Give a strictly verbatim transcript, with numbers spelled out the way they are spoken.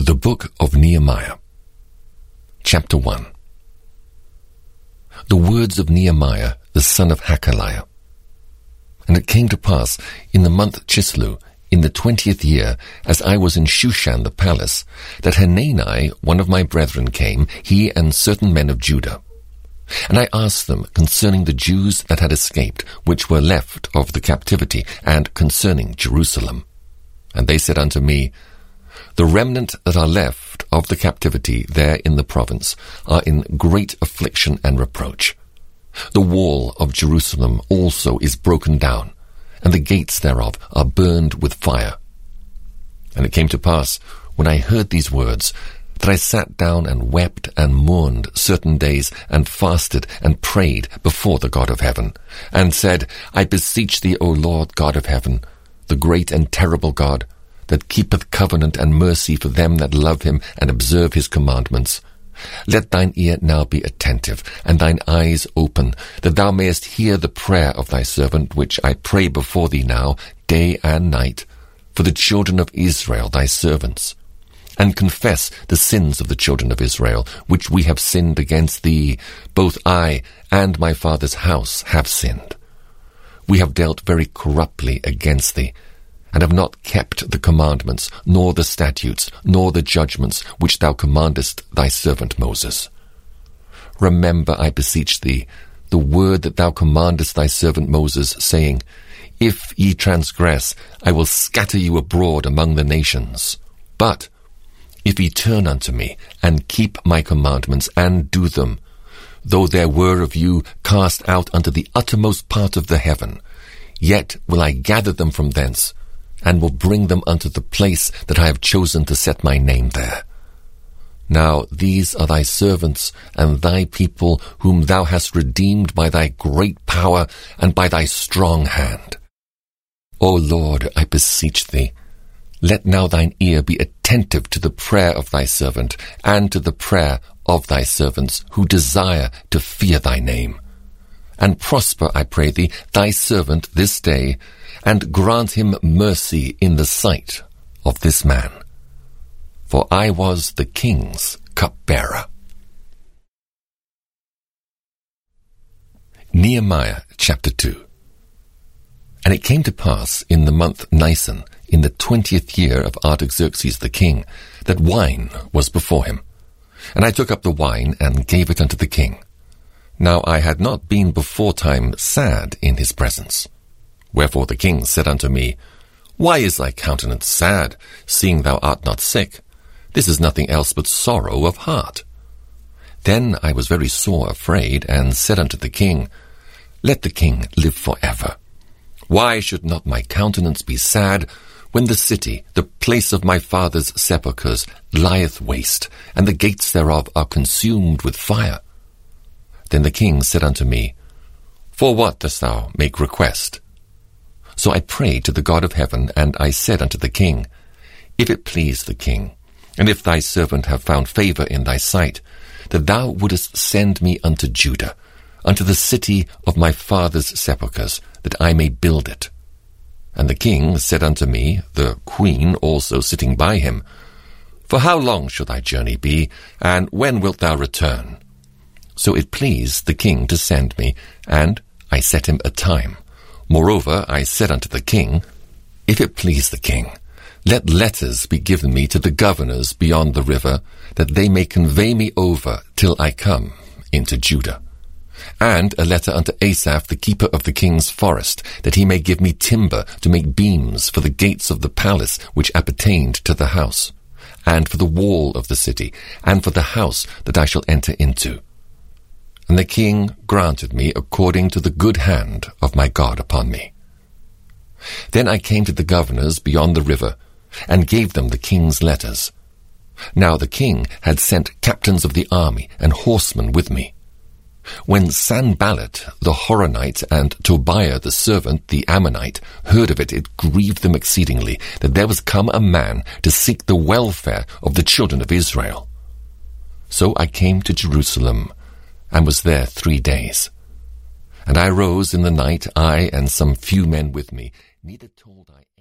The Book of Nehemiah, Chapter one. The words of Nehemiah, the son of Hakaliah. And it came to pass, in the month Chislew, in the twentieth year, as I was in Shushan the palace, that Hanani, one of my brethren, came, he and certain men of Judah. And I asked them concerning the Jews that had escaped, which were left of the captivity, and concerning Jerusalem. And they said unto me, The remnant that are left of the captivity there in the province are in great affliction and reproach. The wall of Jerusalem also is broken down, and the gates thereof are burned with fire. And it came to pass, when I heard these words, that I sat down and wept and mourned certain days, and fasted and prayed before the God of heaven, and said, I beseech thee, O Lord God of heaven, the great and terrible God, that keepeth covenant and mercy for them that love him and observe his commandments. Let thine ear now be attentive, and thine eyes open, that thou mayest hear the prayer of thy servant, which I pray before thee now, day and night, for the children of Israel thy servants. And confess the sins of the children of Israel, which we have sinned against thee. Both I and my father's house have sinned. We have dealt very corruptly against thee, and have not kept the commandments, nor the statutes, nor the judgments, which thou commandest thy servant Moses. Remember, I beseech thee, the word that thou commandest thy servant Moses, saying, If ye transgress, I will scatter you abroad among the nations. But if ye turn unto me, and keep my commandments, and do them, though there were of you cast out unto the uttermost part of the heaven, yet will I gather them from thence, and will bring them unto the place that I have chosen to set my name there. Now these are thy servants and thy people, whom thou hast redeemed by thy great power and by thy strong hand. O Lord, I beseech thee, let now thine ear be attentive to the prayer of thy servant, and to the prayer of thy servants, who desire to fear thy name. And prosper, I pray thee, thy servant this day, and grant him mercy in the sight of this man. For I was the king's cupbearer. Nehemiah chapter two. And it came to pass in the month Nisan, in the twentieth year of Artaxerxes the king, that wine was before him. And I took up the wine, and gave it unto the king. Now I had not been beforetime sad in his presence. Wherefore the king said unto me, Why is thy countenance sad, seeing thou art not sick? This is nothing else but sorrow of heart. Then I was very sore afraid, and said unto the king, Let the king live for ever. Why should not my countenance be sad, when the city, the place of my father's sepulchres, lieth waste, and the gates thereof are consumed with fire? Then the king said unto me, For what dost thou make request? So I prayed to the God of heaven, and I said unto the king, If it please the king, and if thy servant have found favour in thy sight, that thou wouldest send me unto Judah, unto the city of my father's sepulchres, that I may build it. And the king said unto me, the queen also sitting by him, For how long shall thy journey be, and when wilt thou return? So it pleased the king to send me, and I set him a time. Moreover, I said unto the king, If it please the king, let letters be given me to the governors beyond the river, that they may convey me over till I come into Judah. And a letter unto Asaph the keeper of the king's forest, that he may give me timber to make beams for the gates of the palace which appertained to the house, and for the wall of the city, and for the house that I shall enter into. And the king granted me according to the good hand of my God upon me. Then I came to the governors beyond the river, and gave them the king's letters. Now the king had sent captains of the army and horsemen with me. When Sanballat the Horonite and Tobiah the servant, the Ammonite, heard of it, it grieved them exceedingly, that there was come a man to seek the welfare of the children of Israel. So I came to Jerusalem, and was there three days. And I rose in the night, I and some few men with me, neither told I